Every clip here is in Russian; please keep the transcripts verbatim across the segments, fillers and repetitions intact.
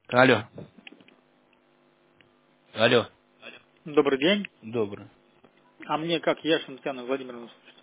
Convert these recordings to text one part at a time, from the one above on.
Алло. Алло. Добрый день. Добрый. А мне как Яшин Татьяна Владимировна слушать?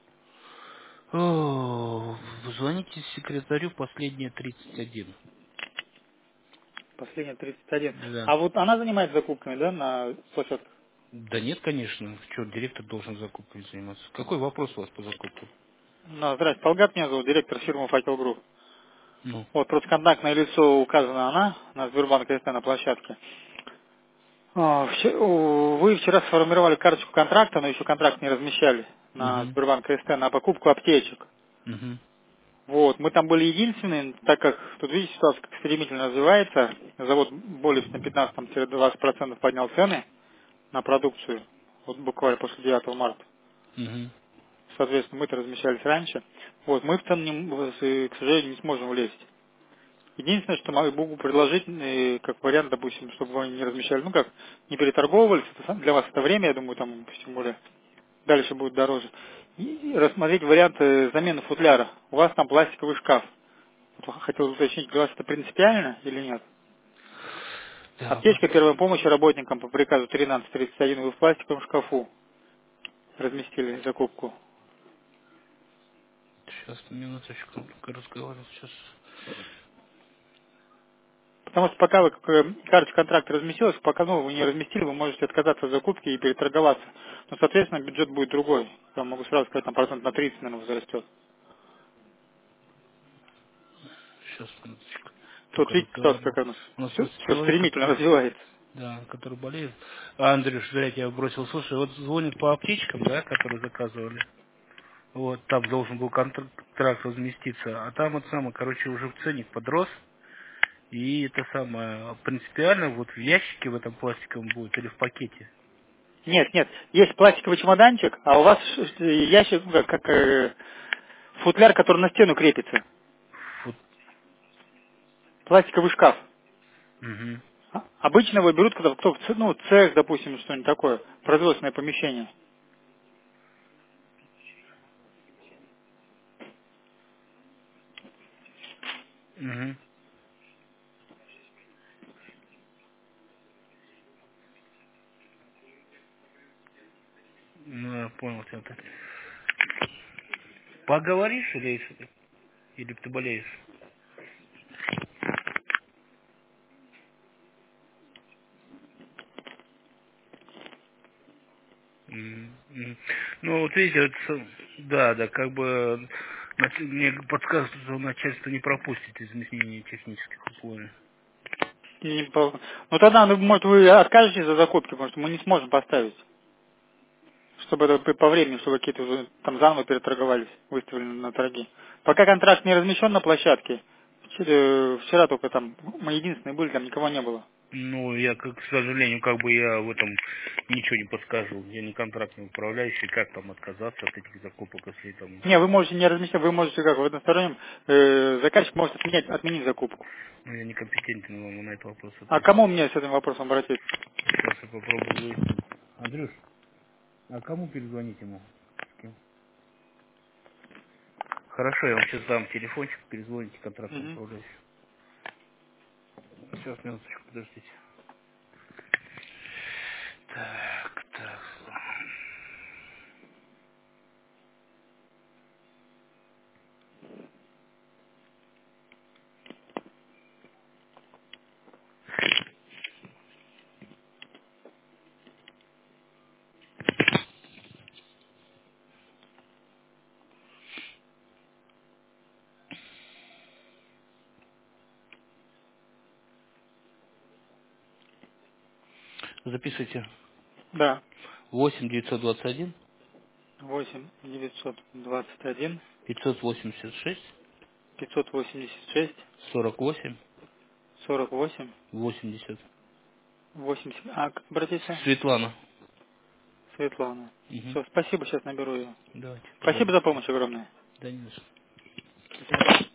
О, звоните секретарю последние тридцать один. Последняя тридцать один. Да. А вот она занимается закупками, да, на площадках? Да нет, конечно. Что, директор должен закупкой заниматься. Какой вопрос у вас по закупкам? Ну, здрасте, Полгат меня зовут, директор фирмы Факел Групп. Ну. Вот, просто контактное лицо указано она на Сбербанк СТ на площадке. А, вче- у- Вы вчера сформировали карточку контракта, но еще контракт не размещали на Угу. Сбербанк СТ на покупку аптечек. Угу. Вот, мы там были единственные, так как тут видите, ситуация как стремительно развивается. Завод более на пятнадцать-двадцать процентов поднял цены на продукцию, вот буквально после девятого марта. Угу. Соответственно, мы-то размещались раньше. Вот, мы в цену, не- в- э, к сожалению, не сможем влезть. Единственное, что могу предложить, э, как вариант, допустим, чтобы вы не размещали, ну как, не переторговывались, это сам- для вас это время, я думаю, там, тем более, дальше будет дороже. И рассмотреть вариант э, замены футляра. У вас там пластиковый шкаф. Вот хотел уточнить, для вас это принципиально или нет? Так, вот. Аптечка первой помощи работникам по приказу тринадцать тридцать один вы в пластиковом шкафу разместили закупку. Сейчас, минуточку, только разговариваю сейчас. Потому что пока вы э, карточка контракта разместилась, пока ну, вы не разместили, вы можете отказаться от закупки и переторговаться. Но, соответственно, бюджет будет другой. Я могу сразу сказать, там процент на тридцать, наверное, возрастет. Сейчас, минуточку. Тут Только видите, ситуация разговаривал. какая у нас У нас все, просто человек, стремительно который, развивается. да, который болеет. А, Андрюш, зря я тебя бросил. Слушай, вот звонит по аптечкам, да, которые заказывали. Вот, там должен был контракт разместиться, а там это самое, короче, уже ценник подрос, и это самое, принципиально вот в ящике в этом пластиковом будет или в пакете. Нет, нет, есть пластиковый чемоданчик, а у вас э, ящик, ну, как, как, э, футляр, который на стену крепится. Вот. Пластиковый шкаф. Угу. А- Обычно его берут, когда кто, в ц- ну, цех, допустим, что-нибудь такое, производственное помещение. Угу. Ну, я понял тебя. Ты поговоришь или, что-то? Или ты болеешь? М, м. Ну, вот видите, вот, с- да, да, как бы нач- мне подсказывают, что начальство не пропустит изменения технических условий. И не по- Ну тогда, ну, может, вы откажетесь за закупки, потому что мы не сможем поставить. Чтобы это по по времени, чтобы какие-то уже там заново переторговались, выставлены на торги. Пока контракт не размещен на площадке, вчера, вчера только там, мы единственные были, там никого не было. Ну, я, как, к сожалению, как бы я в этом ничего не подскажу. Я не контрактный управляющий, как там отказаться от этих закупок, если там... Не, вы можете не размещать, вы можете как, в одностороннем, э, заказчик может отменять, отменить закупку. Ну, я некомпетентен вам на этот вопрос А ответить. кому мне с этим вопросом обратиться? Сейчас я попробую выяснить. Андрюш, а кому перезвонить ему? С кем? Хорошо, я вам сейчас дам телефончик, перезвоните контрактному Мгм. управляющему. Сейчас, минуточку, подождите. Так, так. Записывайте. Да. восемь девятьсот двадцать один восемь девятьсот двадцать один пятьсот восемьдесят шесть пятьсот восемьдесят шесть сорок восемь сорок восемь восемьдесят. восемьдесят. А, как обратиться? Светлана. Светлана. Угу. Все, спасибо, сейчас наберу ее. Давайте, Спасибо за договорились. помощь огромное. Да не за что. До свидания.